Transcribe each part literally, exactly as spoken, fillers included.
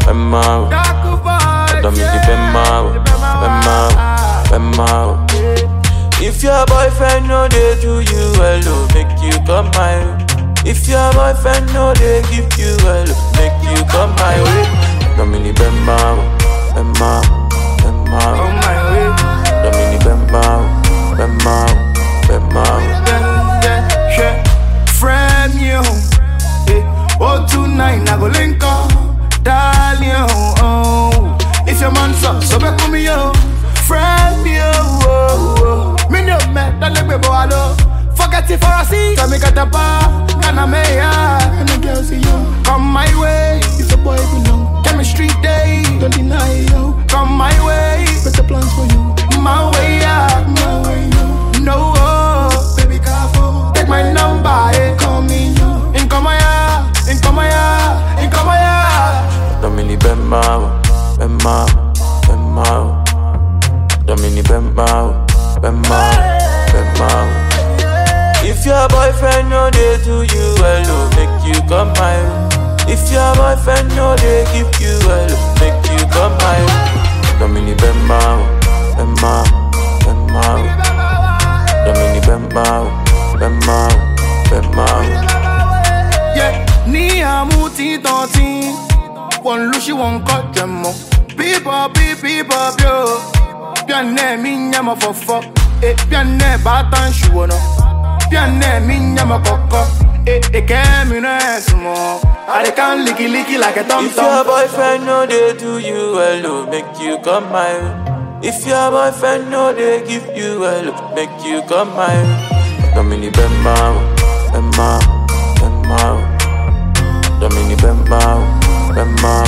Bemao, Domini Bemao, Bemao, Bemao. If your boyfriend know they do you well, make you come my way. If your boyfriend know they give you well, make you come my way. Domini Bemao, Bemao, Bemao. On my way. Domini Bemao, Bemao, Bemao. Yeah, yeah, yeah. Friend you, eh. Oh tonight I go link up, darling. Oh, if your man's up, so back with me yo. Friend you, oh, oh. Me no man, that let me go alone. Forget it for a seat. Come me get a bar, can I make ya? And the girl see you. Come my way, if the boy belong. Chemistry day, don't deny yo. Come my way, better plans for you. My way, yeah, my way, yo. No, oh, baby, careful. Take my number, eh. Call me yo. In come ya, in come ya, in come ya. Domini Bemao, Bemao, Bemao. Domini Bemao, Bemao, Bemao. If your boyfriend know they do you well, make you come my way. If your boyfriend know they give you well, make you come my way. Domini Bemao, Bemao, Bemao. Domini Bemao, Bemao, Bemao. Yeah, ni amuti tonti. One lushi one cut them up. People, people, yo. Pianne minya for fuck. Eh, pianne batan shuono. Pianne minya koko. Eh, eh, came in a small. I can't licky licky like a tom tom. If your boyfriend know they do you well, make you come my way. If your boyfriend know they give you well, make you come my way. Domini Bemao, Bemao, Bemao. Domini Bemao, Bemao,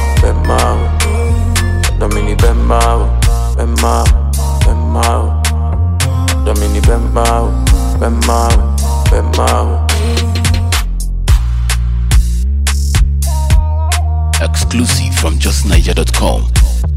Bemao. Domini Bemao, Bemao, Bemao. Domini Bemao, Bemao, Bemao. Exclusive from just niger dot com.